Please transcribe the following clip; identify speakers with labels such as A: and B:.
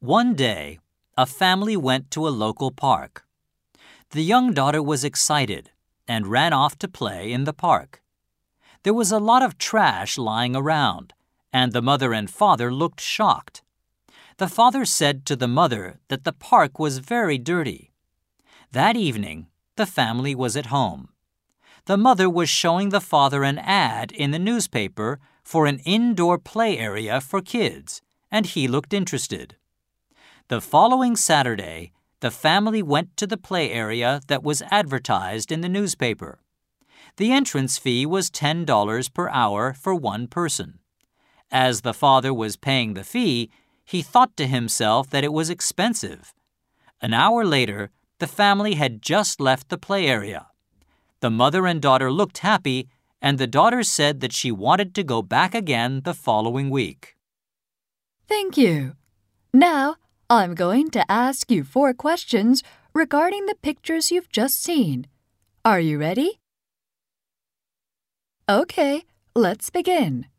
A: One day, a family went to a local park. The young daughter was excited and ran off to play in the park. There was a lot of trash lying around, and the mother and father looked shocked. The father said to the mother that the park was very dirty. That evening, the family was at home. The mother was showing the father an ad in the newspaper for an indoor play area for kids, and he looked interested. The following Saturday, the family went to the play area that was advertised in the newspaper. The entrance fee was $10 per hour for one person. As the father was paying the fee, he thought to himself that it was expensive. An hour later, the family had just left the play area. The mother and daughter looked happy, and the daughter said that she wanted to go back again the following week.
B: Thank you. Now, I'm going to ask you 4 questions regarding the pictures you've just seen. Are you ready? Okay, let's begin.